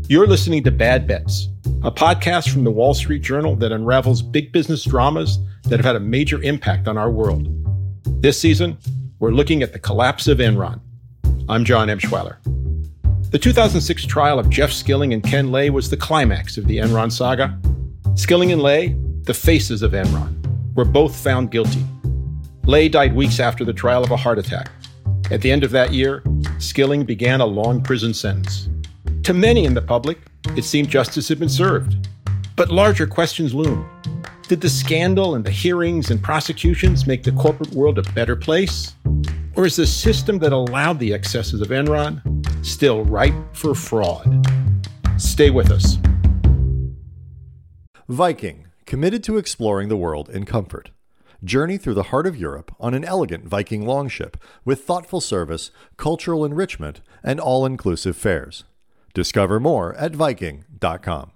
You're listening to Bad Bets, a podcast from the Wall Street Journal that unravels big business dramas that have had a major impact on our world. This season, we're looking at the collapse of Enron. I'm John Emschweiler. The 2006 trial of Jeff Skilling and Ken Lay was the climax of the Enron saga. Skilling and Lay, the faces of Enron, were both found guilty. Lay died weeks after the trial of a heart attack. At the end of that year, Skilling began a long prison sentence. To many in the public, it seemed justice had been served. But larger questions loomed. Did the scandal and the hearings and prosecutions make the corporate world a better place? Or is the system that allowed the excesses of Enron still ripe for fraud? Stay with us. Viking, committed to exploring the world in comfort. Journey through the heart of Europe on an elegant Viking longship with thoughtful service, cultural enrichment, and all-inclusive fares. Discover more at Viking.com.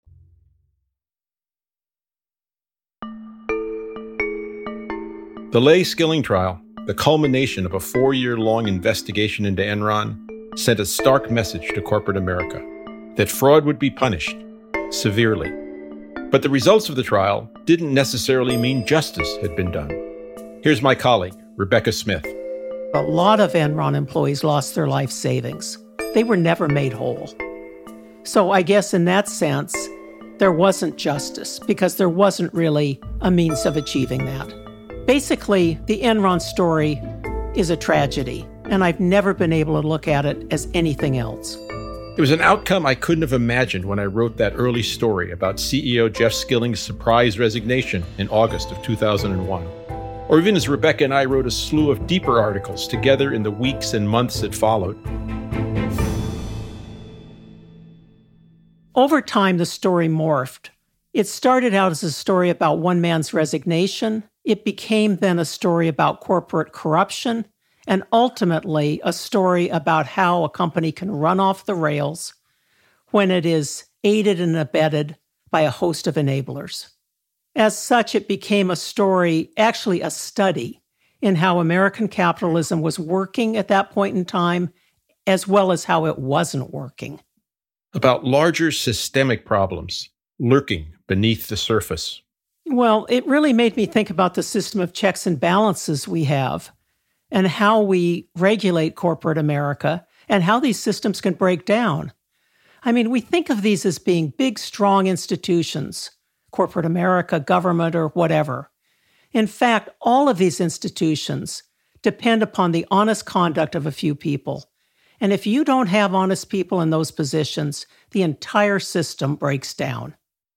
The Lay-Skilling trial, the culmination of a 4-year-long investigation into Enron, sent a stark message to corporate America that fraud would be punished severely. But the results of the trial didn't necessarily mean justice had been done. Here's my colleague, Rebecca Smith. A lot of Enron employees lost their life savings. They were never made whole. So I guess in that sense, there wasn't justice because there wasn't really a means of achieving that. Basically, the Enron story is a tragedy, and I've never been able to look at it as anything else. It was an outcome I couldn't have imagined when I wrote that early story about CEO Jeff Skilling's surprise resignation in August of 2001. Or even as Rebecca and I wrote a slew of deeper articles together in the weeks and months that followed. Over time, the story morphed. It started out as a story about one man's resignation. It became then a story about corporate corruption, and ultimately a story about how a company can run off the rails when it is aided and abetted by a host of enablers. As such, it became a story, actually a study, in how American capitalism was working at that point in time, as well as how it wasn't working. About larger systemic problems lurking beneath the surface. Well, it really made me think about the system of checks and balances we have and how we regulate corporate America and how these systems can break down. I mean, we think of these as being big, strong institutions, corporate America, government, or whatever. In fact, all of these institutions depend upon the honest conduct of a few people. And if you don't have honest people in those positions, the entire system breaks down.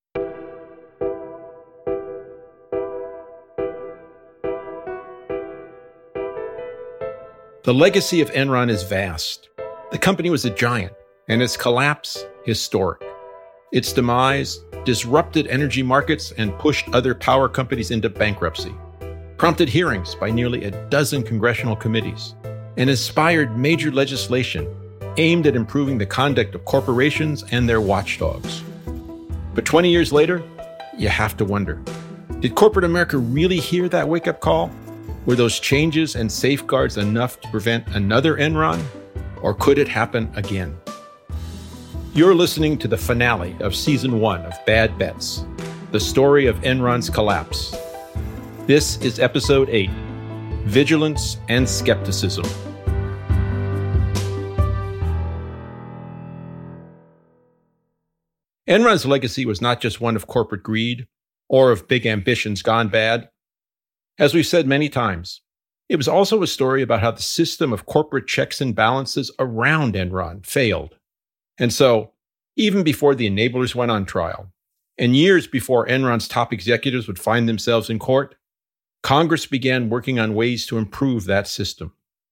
The legacy of Enron is vast. The company was a giant, and its collapse, historic. Its demise disrupted energy markets and pushed other power companies into bankruptcy, prompted hearings by nearly a dozen congressional committees, and inspired major legislation aimed at improving the conduct of corporations and their watchdogs. But 20 years later, you have to wonder, did corporate America really hear that wake-up call? Were those changes and safeguards enough to prevent another Enron? Or could it happen again? You're listening to the finale of Season 1 of Bad Bets, the story of Enron's collapse. This is Episode 8, Vigilance and Skepticism. Enron's legacy was not just one of corporate greed or of big ambitions gone bad. As we've said many times, it was also a story about how the system of corporate checks and balances around Enron failed. And so, even before the enablers went on trial, and years before Enron's top executives would find themselves in court, Congress began working on ways to improve that system.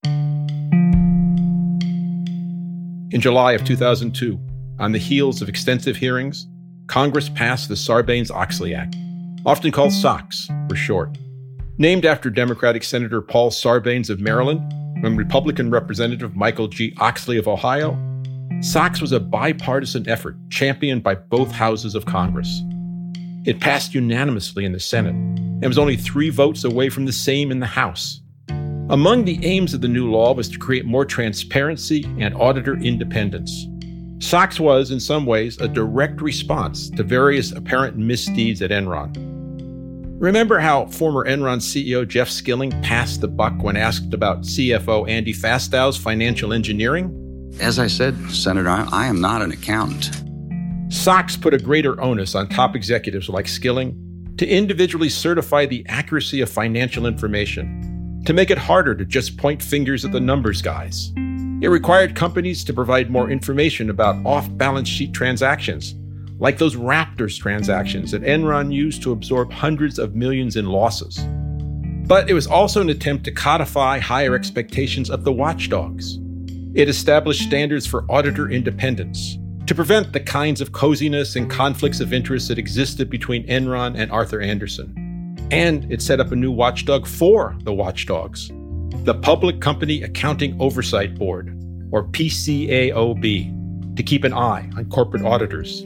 In July of 2002, on the heels of extensive hearings, Congress passed the Sarbanes-Oxley Act, often called SOX for short. Named after Democratic Senator Paul Sarbanes of Maryland and Republican Representative Michael G. Oxley of Ohio, SOX was a bipartisan effort championed by both houses of Congress. It passed unanimously in the Senate and was only 3 votes away from the same in the House. Among the aims of the new law was to create more transparency and auditor independence. SOX was, in some ways, a direct response to various apparent misdeeds at Enron. Remember how former Enron CEO Jeff Skilling passed the buck when asked about CFO Andy Fastow's financial engineering? As I said, Senator, I am not an accountant. SOX put a greater onus on top executives like Skilling to individually certify the accuracy of financial information, to make it harder to just point fingers at the numbers guys. It required companies to provide more information about off-balance sheet transactions, like those Raptors transactions that Enron used to absorb hundreds of millions in losses. But it was also an attempt to codify higher expectations of the watchdogs. It established standards for auditor independence to prevent the kinds of coziness and conflicts of interest that existed between Enron and Arthur Andersen. And it set up a new watchdog for the watchdogs, the Public Company Accounting Oversight Board, or PCAOB, to keep an eye on corporate auditors.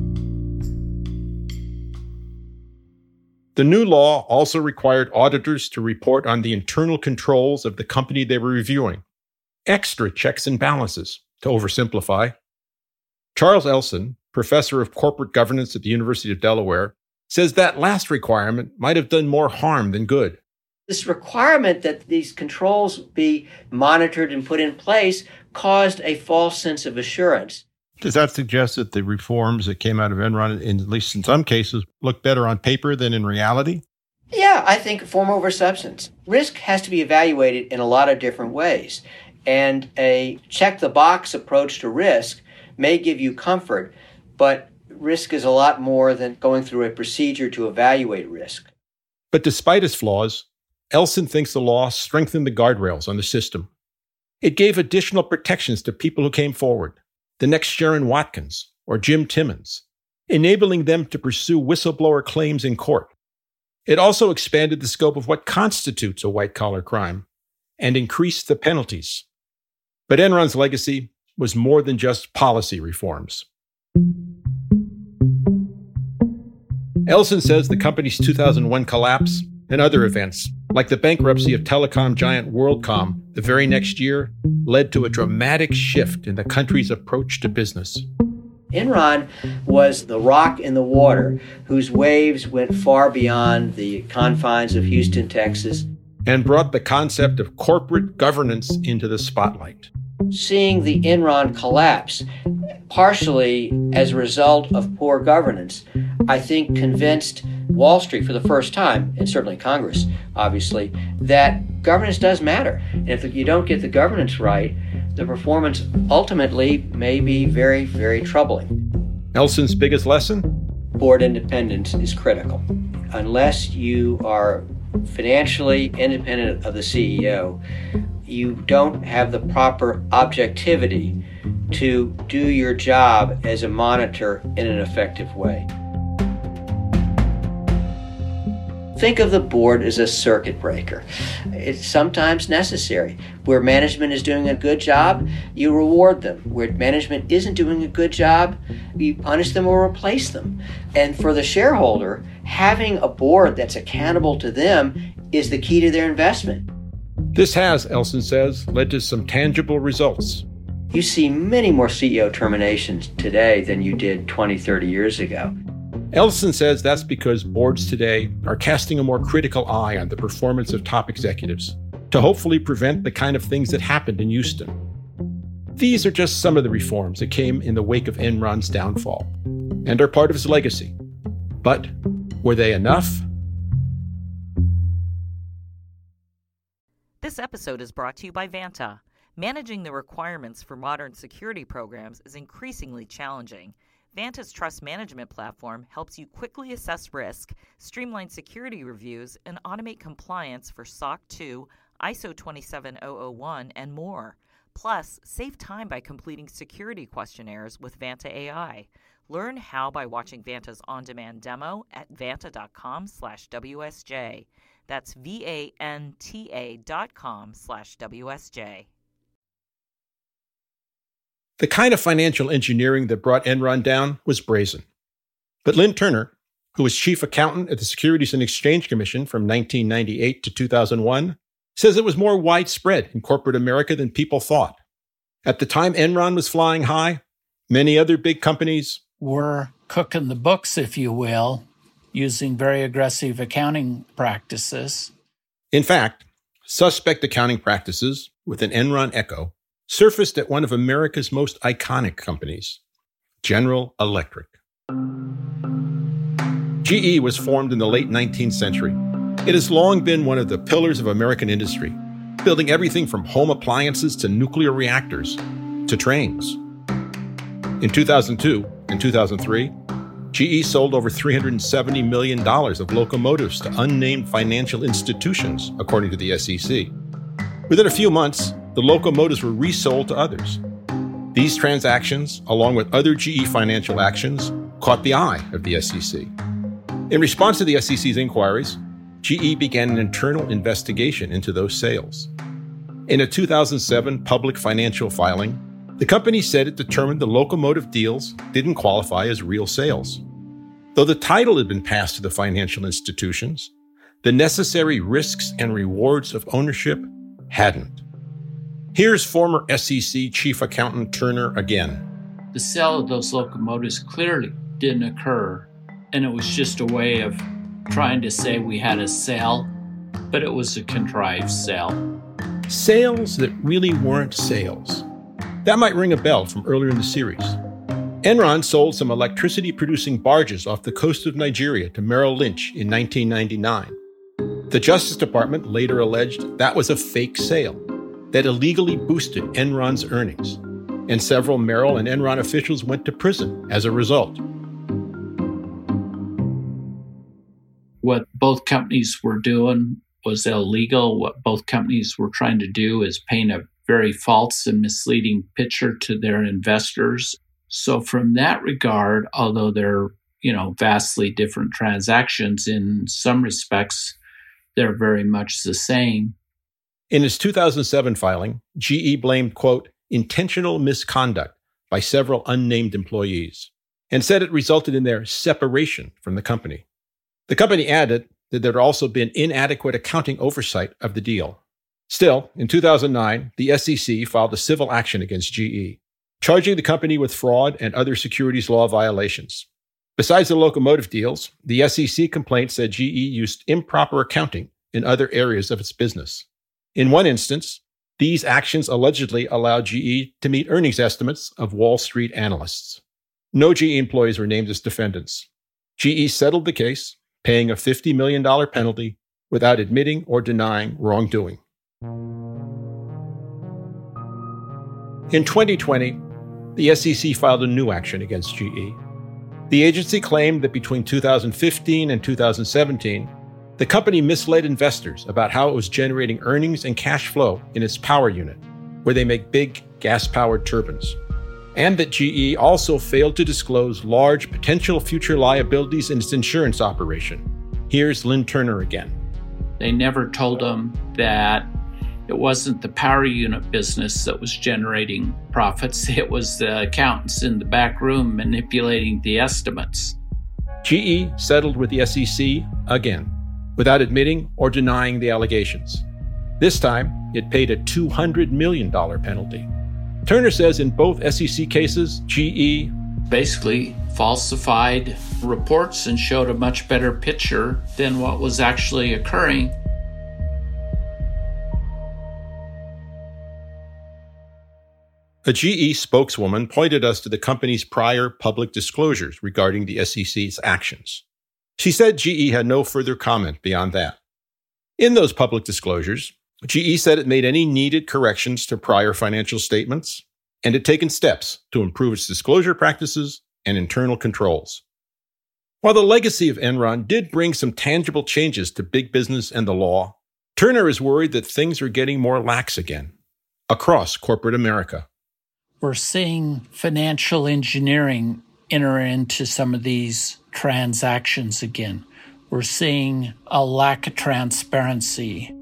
The new law also required auditors to report on the internal controls of the company they were reviewing. Extra checks and balances, to oversimplify. Charles Elson, professor of corporate governance at the University of Delaware, says that last requirement might have done more harm than good. This requirement that these controls be monitored and put in place caused a false sense of assurance. Does that suggest that the reforms that came out of Enron, at least in some cases, look better on paper than in reality? Yeah, I think form over substance. Risk has to be evaluated in a lot of different ways. And a check-the-box approach to risk may give you comfort, but risk is a lot more than going through a procedure to evaluate risk. But despite its flaws, Elson thinks the law strengthened the guardrails on the system. It gave additional protections to people who came forward, the next Sharon Watkins or Jim Timmons, enabling them to pursue whistleblower claims in court. It also expanded the scope of what constitutes a white-collar crime and increased the penalties. But Enron's legacy was more than just policy reforms. Elson says the company's 2001 collapse and other events, like the bankruptcy of telecom giant WorldCom the very next year, led to a dramatic shift in the country's approach to business. Enron was the rock in the water whose waves went far beyond the confines of Houston, Texas, and brought the concept of corporate governance into the spotlight. Seeing the Enron collapse, partially as a result of poor governance, I think convinced Wall Street for the first time, and certainly Congress, obviously, that governance does matter. And if you don't get the governance right, the performance ultimately may be very, very troubling. Elson's biggest lesson? Board independence is critical. Unless you are financially independent of the CEO, you don't have the proper objectivity to do your job as a monitor in an effective way. Think of the board as a circuit breaker. It's sometimes necessary. Where management is doing a good job, you reward them. Where management isn't doing a good job, you punish them or replace them. And for the shareholder, having a board that's accountable to them is the key to their investment. This has, Elson says, led to some tangible results. You see many more CEO terminations today than you did 20, 30 years ago. Elson says that's because boards today are casting a more critical eye on the performance of top executives to hopefully prevent the kind of things that happened in Houston. These are just some of the reforms that came in the wake of Enron's downfall and are part of his legacy. But were they enough? This episode is brought to you by Vanta. Managing the requirements for modern security programs is increasingly challenging. Vanta's trust management platform helps you quickly assess risk, streamline security reviews, and automate compliance for SOC 2, ISO 27001, and more. Plus, save time by completing security questionnaires with Vanta AI. Learn how by watching Vanta's on-demand demo at vanta.com/WSJ. That's VANTA.com/WSJ. The kind of financial engineering that brought Enron down was brazen. But Lynn Turner, who was chief accountant at the Securities and Exchange Commission from 1998 to 2001, says it was more widespread in corporate America than people thought. At the time Enron was flying high, Many other big companies were cooking the books, if you will, using very aggressive accounting practices. In fact, suspect accounting practices with an Enron echo surfaced at one of America's most iconic companies, General Electric. GE was formed in the late 19th century. It has long been one of the pillars of American industry, building everything from home appliances to nuclear reactors to trains. In 2002 and 2003, GE sold over $370 million of locomotives to unnamed financial institutions, according to the SEC. Within a few months, the locomotives were resold to others. These transactions, along with other GE financial actions, caught the eye of the SEC. In response to the SEC's inquiries, GE began an internal investigation into those sales. In a 2007 public financial filing, the company said it determined the locomotive deals didn't qualify as real sales. Though the title had been passed to the financial institutions, the necessary risks and rewards of ownership hadn't. Here's former SEC Chief Accountant Turner again. The sale of those locomotives clearly didn't occur, and it was just a way of trying to say we had a sale, but it was a contrived sale. Sales that really weren't sales. That might ring a bell from earlier in the series. Enron sold some electricity-producing barges off the coast of Nigeria to Merrill Lynch in 1999. The Justice Department later alleged that was a fake sale that illegally boosted Enron's earnings, and several Merrill and Enron officials went to prison as a result. What both companies were doing was illegal. What both companies were trying to do is paint a very false and misleading picture to their investors. So from that regard, although they're, vastly different transactions, in some respects, they're very much the same. In its 2007 filing, GE blamed, quote, intentional misconduct by several unnamed employees, and said it resulted in their separation from the company. The company added that there had also been inadequate accounting oversight of the deal. Still, in 2009, the SEC filed a civil action against GE, charging the company with fraud and other securities law violations. Besides the locomotive deals, the SEC complaint said GE used improper accounting in other areas of its business. In one instance, these actions allegedly allowed GE to meet earnings estimates of Wall Street analysts. No GE employees were named as defendants. GE settled the case, paying a $50 million penalty without admitting or denying wrongdoing. In 2020, the SEC filed a new action against GE. The agency claimed that between 2015 and 2017, the company misled investors about how it was generating earnings and cash flow in its power unit, where they make big gas-powered turbines, and that GE also failed to disclose large potential future liabilities in its insurance operation. Here's Lynn Turner again. They never told them that it wasn't the power unit business that was generating profits. It was the accountants in the back room manipulating the estimates. GE settled with the SEC again, without admitting or denying the allegations. This time, it paid a $200 million penalty. Turner says in both SEC cases, GE basically falsified reports and showed a much better picture than what was actually occurring. A GE spokeswoman pointed us to the company's prior public disclosures regarding the SEC's actions. She said GE had no further comment beyond that. In those public disclosures, GE said it made any needed corrections to prior financial statements and had taken steps to improve its disclosure practices and internal controls. While the legacy of Enron did bring some tangible changes to big business and the law, Turner is worried that things are getting more lax again across corporate America. We're seeing financial engineering enter into some of these transactions again. We're seeing a lack of transparency.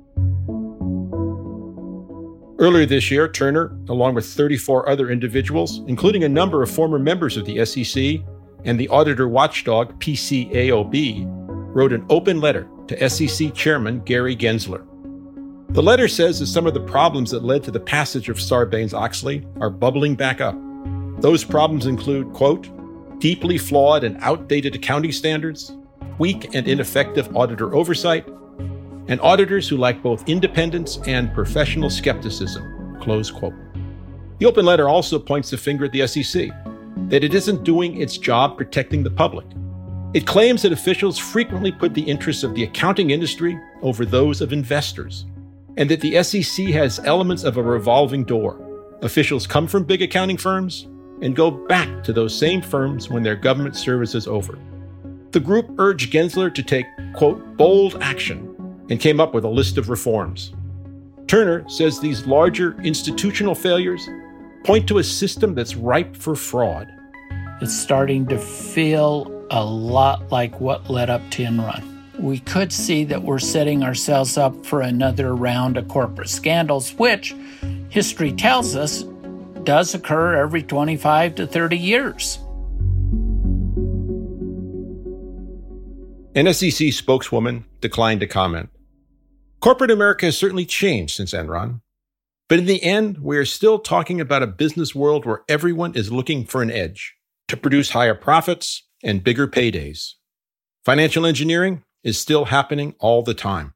Earlier this year, Turner, along with 34 other individuals, including a number of former members of the SEC and the auditor watchdog PCAOB, wrote an open letter to SEC Chairman Gary Gensler. The letter says that some of the problems that led to the passage of Sarbanes-Oxley are bubbling back up. Those problems include, quote, deeply flawed and outdated accounting standards, weak and ineffective auditor oversight, and auditors who lack both independence and professional skepticism, close quote. The open letter also points the finger at the SEC, that it isn't doing its job protecting the public. It claims that officials frequently put the interests of the accounting industry over those of investors, and that the SEC has elements of a revolving door. Officials come from big accounting firms and go back to those same firms when their government service is over. The group urged Gensler to take, quote, bold action, and came up with a list of reforms. Turner says these larger institutional failures point to a system that's ripe for fraud. It's starting to feel a lot like what led up to Enron. We could see that we're setting ourselves up for another round of corporate scandals, which history tells us does occur every 25 to 30 years. An SEC spokeswoman declined to comment. Corporate America has certainly changed since Enron, but in the end, we are still talking about a business world where everyone is looking for an edge to produce higher profits and bigger paydays. Financial engineering is still happening all the time.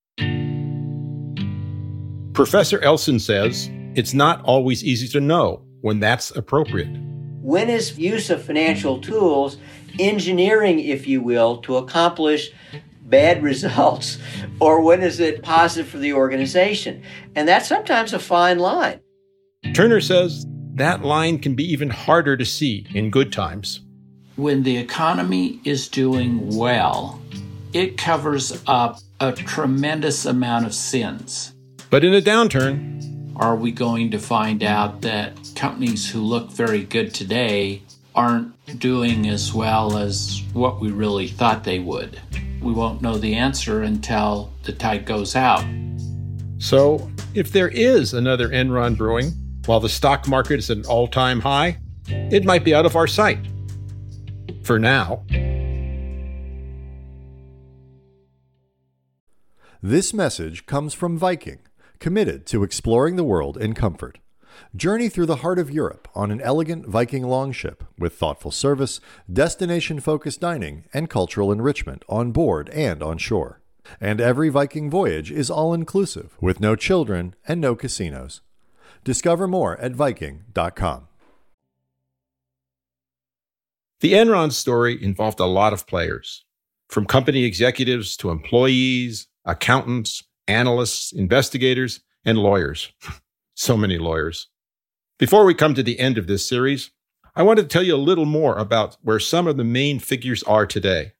Professor Elson says it's not always easy to know when that's appropriate. When is use of financial tools engineering, if you will, to accomplish bad results, or when is it positive for the organization? And that's sometimes a fine line. Turner says that line can be even harder to see in good times. When the economy is doing well, it covers up a tremendous amount of sins. But in a downturn, are we going to find out that companies who look very good today aren't doing as well as what we really thought they would? We won't know the answer until the tide goes out. So, if there is another Enron brewing, while the stock market is at an all-time high, it might be out of our sight. For now. This message comes from Viking, committed to exploring the world in comfort. Journey through the heart of Europe on an elegant Viking longship with thoughtful service, destination-focused dining, and cultural enrichment on board and on shore. And every Viking voyage is all-inclusive, with no children and no casinos. Discover more at Viking.com. The Enron story involved a lot of players, from company executives to employees, accountants, analysts, investigators, and lawyers. So many lawyers. Before we come to the end of this series, I wanted to tell you a little more about where some of the main figures are today.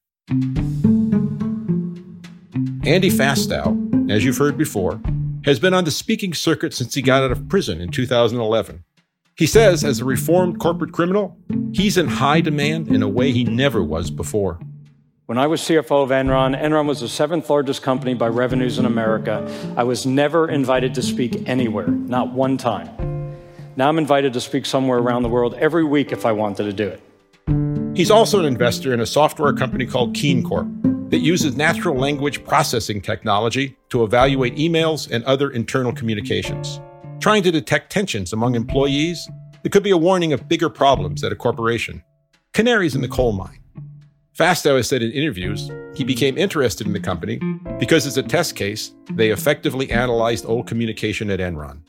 Andy Fastow, as you've heard before, has been on the speaking circuit since he got out of prison in 2011. He says, as a reformed corporate criminal, he's in high demand in a way he never was before. When I was CFO of Enron was the 7th largest company by revenues in America. I was never invited to speak anywhere, not one time. Now I'm invited to speak somewhere around the world every week if I wanted to do it. He's also an investor in a software company called Keen Corp that uses natural language processing technology to evaluate emails and other internal communications, trying to detect tensions among employees that could be a warning of bigger problems at a corporation. Canaries in the coal mine. Fastow has said in interviews he became interested in the company because as a test case, they effectively analyzed old communication at Enron.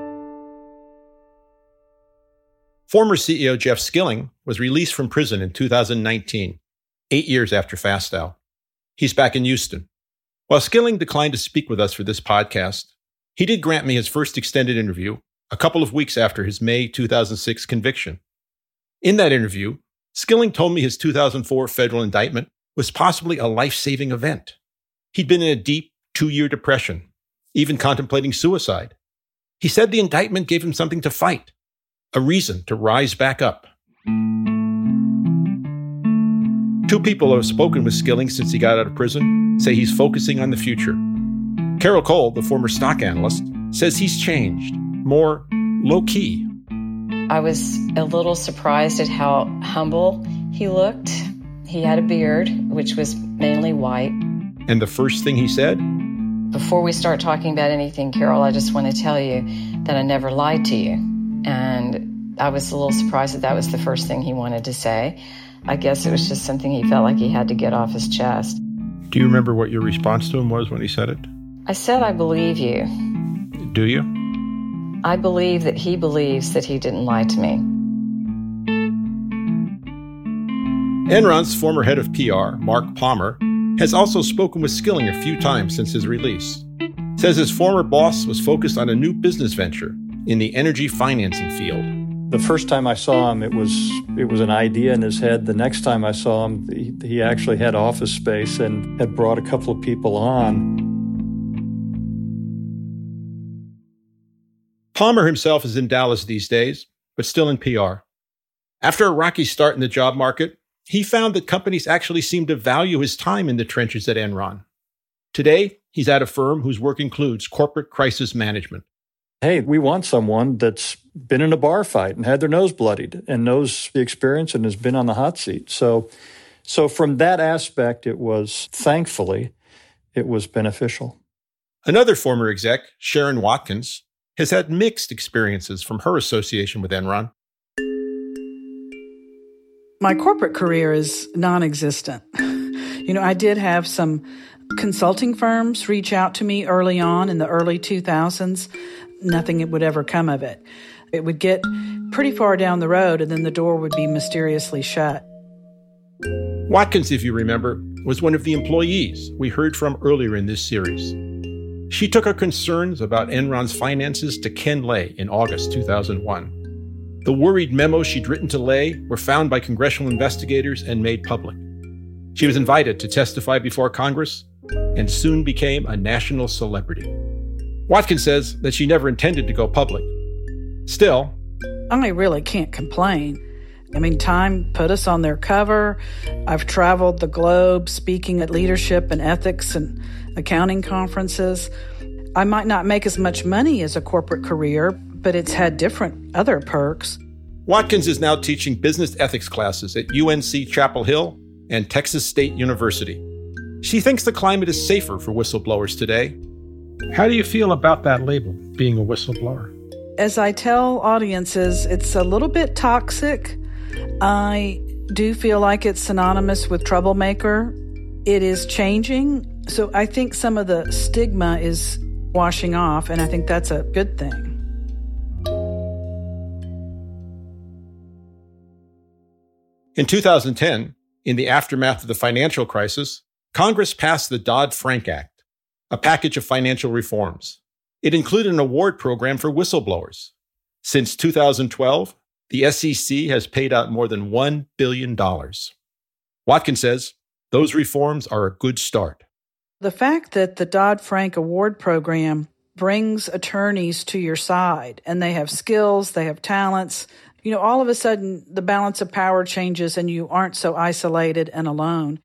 Former CEO Jeff Skilling was released from prison in 2019, 8 years after Fastow. He's back in Houston. While Skilling declined to speak with us for this podcast, he did grant me his first extended interview a couple of weeks after his May 2006 conviction. In that interview, Skilling told me his 2004 federal indictment was possibly a life-saving event. He'd been in a deep 2-year depression, even contemplating suicide. He said the indictment gave him something to fight, a reason to rise back up. 2 people who have spoken with Skilling since he got out of prison say he's focusing on the future. Carol Cole, the former stock analyst, says he's changed, more low-key. I was a little surprised at how humble he looked. He had a beard, which was mainly white. And the first thing he said? Before we start talking about anything, Carol, I just want to tell you that I never lied to you. And I was a little surprised that was the first thing he wanted to say. I guess it was just something he felt like he had to get off his chest. Do you remember what your response to him was when he said it? I said, I believe you. Do you? I believe that he believes that he didn't lie to me. Enron's former head of PR, Mark Palmer, has also spoken with Skilling a few times since his release. Says his former boss was focused on a new business venture in the energy financing field. The first time I saw him, it was an idea in his head. The next time I saw him, he actually had office space and had brought a couple of people on. Palmer himself is in Dallas these days, but still in PR. After a rocky start in the job market, he found that companies actually seemed to value his time in the trenches at Enron. Today, he's at a firm whose work includes corporate crisis management. Hey, we want someone that's been in a bar fight and had their nose bloodied and knows the experience and has been on the hot seat. So from that aspect, thankfully, it was beneficial. Another former exec, Sharon Watkins, has had mixed experiences from her association with Enron. My corporate career is non-existent. I did have some consulting firms reach out to me early on in the early 2000s. Nothing would ever come of it. It would get pretty far down the road, and then the door would be mysteriously shut. Watkins, if you remember, was one of the employees we heard from earlier in this series. She took her concerns about Enron's finances to Ken Lay in August 2001. The worried memos she'd written to Lay were found by congressional investigators and made public. She was invited to testify before Congress and soon became a national celebrity. Watkins says that she never intended to go public. Still, I really can't complain. Time put us on their cover. I've traveled the globe speaking at leadership and ethics and accounting conferences. I might not make as much money as a corporate career, but it's had different other perks. Watkins is now teaching business ethics classes at UNC Chapel Hill and Texas State University. She thinks the climate is safer for whistleblowers today. How do you feel about that label, being a whistleblower? As I tell audiences, it's a little bit toxic. I do feel like it's synonymous with troublemaker. It is changing, so I think some of the stigma is washing off, and I think that's a good thing. In 2010, in the aftermath of the financial crisis, Congress passed the Dodd-Frank Act, a package of financial reforms. It included an award program for whistleblowers. Since 2012, the SEC has paid out more than $1 billion. Watkins says those reforms are a good start. The fact that the Dodd-Frank Award Program brings attorneys to your side, and they have skills, they have talents, all of a sudden the balance of power changes and you aren't so isolated and alone.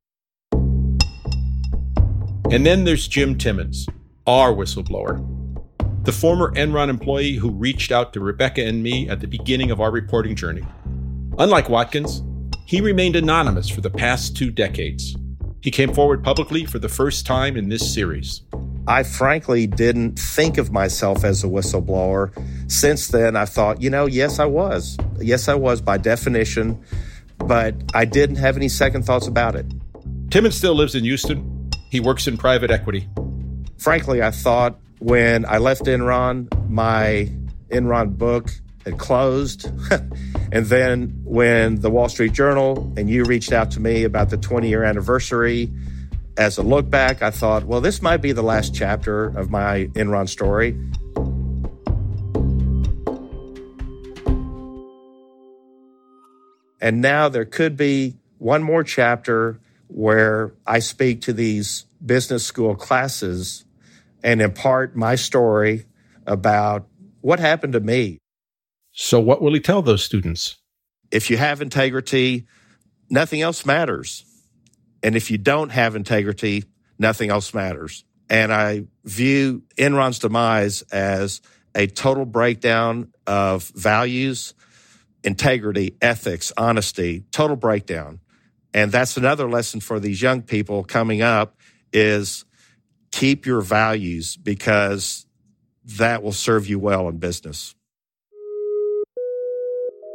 And then there's Jim Timmons, our whistleblower, the former Enron employee who reached out to Rebecca and me at the beginning of our reporting journey. Unlike Watkins, he remained anonymous for the past 2 decades. He came forward publicly for the first time in this series. I frankly didn't think of myself as a whistleblower. Since then, I thought, yes, I was. Yes, I was by definition, but I didn't have any second thoughts about it. Timmons still lives in Houston. He works in private equity. Frankly, I thought when I left Enron, my Enron book had closed. And then when the Wall Street Journal and you reached out to me about the 20-year anniversary, as a look back, I thought, well, this might be the last chapter of my Enron story. And now there could be one more chapter where I speak to these business school classes and impart my story about what happened to me. So what will he tell those students? If you have integrity, nothing else matters. And if you don't have integrity, nothing else matters. And I view Enron's demise as a total breakdown of values, integrity, ethics, honesty, total breakdown. And that's another lesson for these young people coming up is keep your values because that will serve you well in business.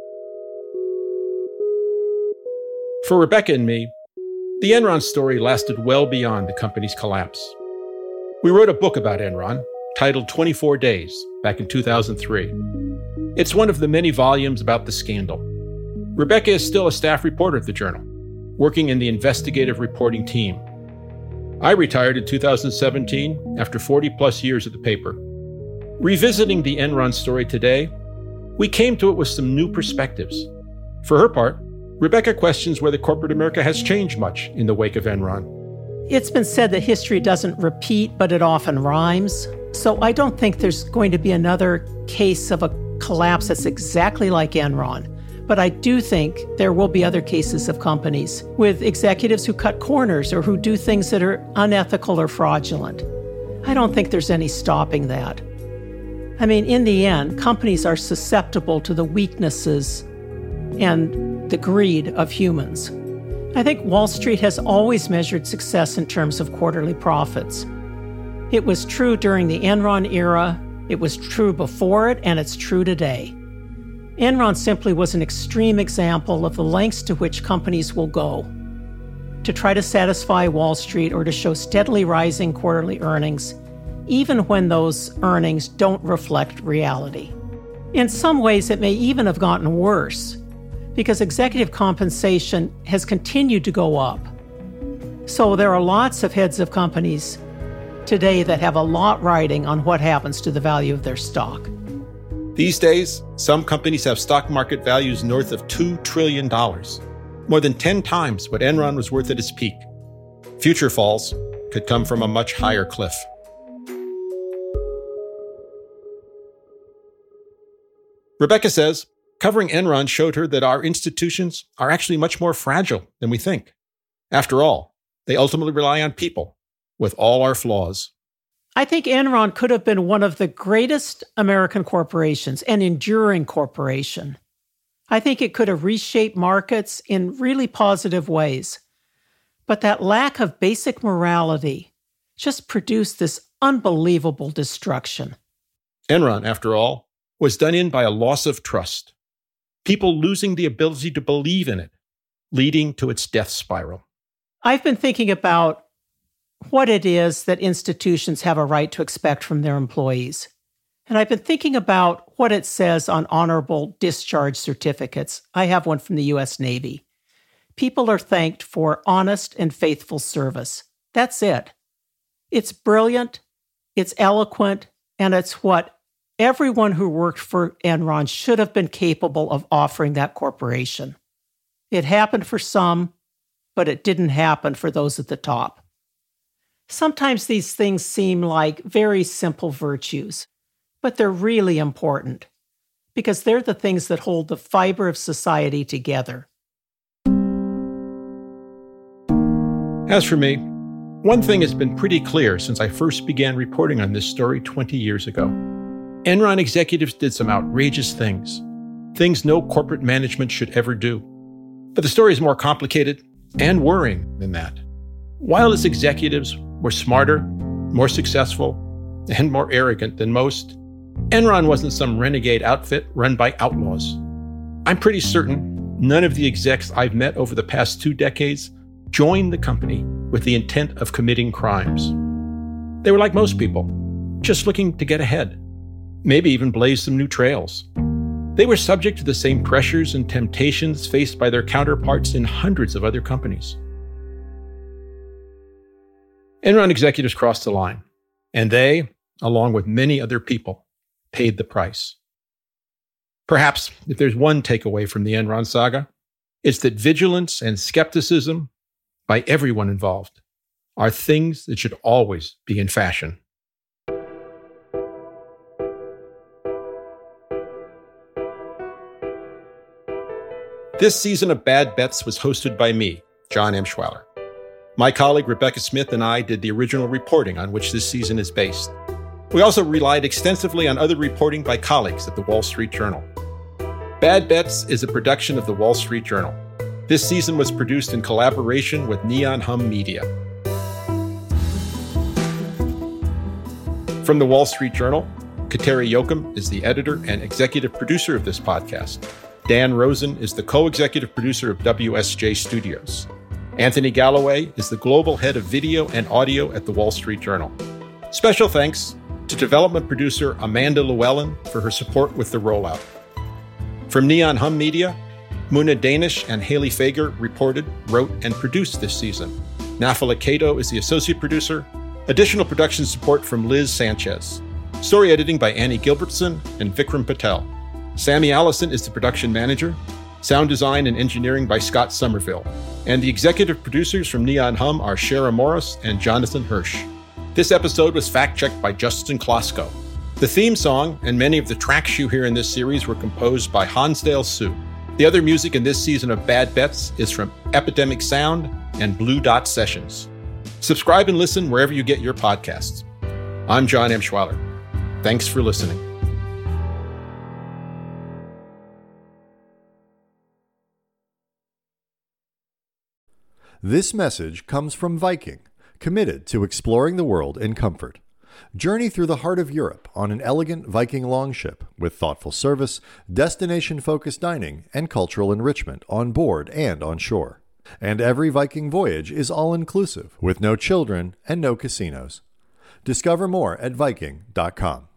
For Rebecca and me, the Enron story lasted well beyond the company's collapse. We wrote a book about Enron titled 24 Days back in 2003. It's one of the many volumes about the scandal. Rebecca is still a staff reporter at the Journal, working in the investigative reporting team. I retired in 2017 after 40 plus years at the paper. Revisiting the Enron story today, we came to it with some new perspectives. For her part, Rebecca questions whether corporate America has changed much in the wake of Enron. It's been said that history doesn't repeat, but it often rhymes. So I don't think there's going to be another case of a collapse that's exactly like Enron. But I do think there will be other cases of companies with executives who cut corners or who do things that are unethical or fraudulent. I don't think there's any stopping that. I mean, in the end, companies are susceptible to the weaknesses and the greed of humans. I think Wall Street has always measured success in terms of quarterly profits. It was true during the Enron era, it was true before it, and it's true today. Enron simply was an extreme example of the lengths to which companies will go to try to satisfy Wall Street or to show steadily rising quarterly earnings, even when those earnings don't reflect reality. In some ways, it may even have gotten worse, because executive compensation has continued to go up. So there are lots of heads of companies today that have a lot riding on what happens to the value of their stock. These days, some companies have stock market values north of $2 trillion, more than 10 times what Enron was worth at its peak. Future falls could come from a much higher cliff. Rebecca says, covering Enron showed her that our institutions are actually much more fragile than we think. After all, they ultimately rely on people, with all our flaws. I think Enron could have been one of the greatest American corporations, an enduring corporation. I think it could have reshaped markets in really positive ways. But that lack of basic morality just produced this unbelievable destruction. Enron, after all, was done in by a loss of trust. People losing the ability to believe in it, leading to its death spiral. I've been thinking about what it is that institutions have a right to expect from their employees. And I've been thinking about what it says on honorable discharge certificates. I have one from the U.S. Navy. People are thanked for honest and faithful service. That's it. It's brilliant, it's eloquent, and it's what everyone who worked for Enron should have been capable of offering that corporation. It happened for some, but it didn't happen for those at the top. Sometimes these things seem like very simple virtues, but they're really important because they're the things that hold the fiber of society together. As for me, one thing has been pretty clear since I first began reporting on this story 20 years ago. Enron executives did some outrageous things no corporate management should ever do. But the story is more complicated and worrying than that. While its executives were smarter, more successful, and more arrogant than most, Enron wasn't some renegade outfit run by outlaws. I'm pretty certain none of the execs I've met over the past 2 decades joined the company with the intent of committing crimes. They were like most people, just looking to get ahead, maybe even blaze some new trails. They were subject to the same pressures and temptations faced by their counterparts in hundreds of other companies. Enron executives crossed the line, and they, along with many other people, paid the price. Perhaps, if there's one takeaway from the Enron saga, it's that vigilance and skepticism by everyone involved are things that should always be in fashion. This season of Bad Bets was hosted by me, John Emshweiler. My colleague Rebecca Smith and I did the original reporting on which this season is based. We also relied extensively on other reporting by colleagues at the Wall Street Journal. Bad Bets is a production of the Wall Street Journal. This season was produced in collaboration with Neon Hum Media. From the Wall Street Journal, Kateri Jochum is the editor and executive producer of this podcast. Dan Rosen is the co-executive producer of WSJ Studios. Anthony Galloway is the global head of video and audio at The Wall Street Journal. Special thanks to development producer Amanda Llewellyn for her support with the rollout. From Neon Hum Media, Muna Danish and Haley Fager reported, wrote, and produced this season. Nafala Cato is the associate producer. Additional production support from Liz Sanchez. Story editing by Annie Gilbertson and Vikram Patel. Sammy Allison is the production manager. Sound design and engineering by Scott Somerville. And the executive producers from Neon Hum are Shara Morris and Jonathan Hirsch. This episode was fact-checked by Justin Klosko. The theme song and many of the tracks you hear in this series were composed by Hansdale Hsu. The other music in this season of Bad Bets is from Epidemic Sound and Blue Dot Sessions. Subscribe and listen wherever you get your podcasts. I'm John Emschweiler. Thanks for listening. This message comes from Viking, committed to exploring the world in comfort. Journey through the heart of Europe on an elegant Viking longship with thoughtful service, destination-focused dining, and cultural enrichment on board and on shore. And every Viking voyage is all-inclusive with no children and no casinos. Discover more at Viking.com.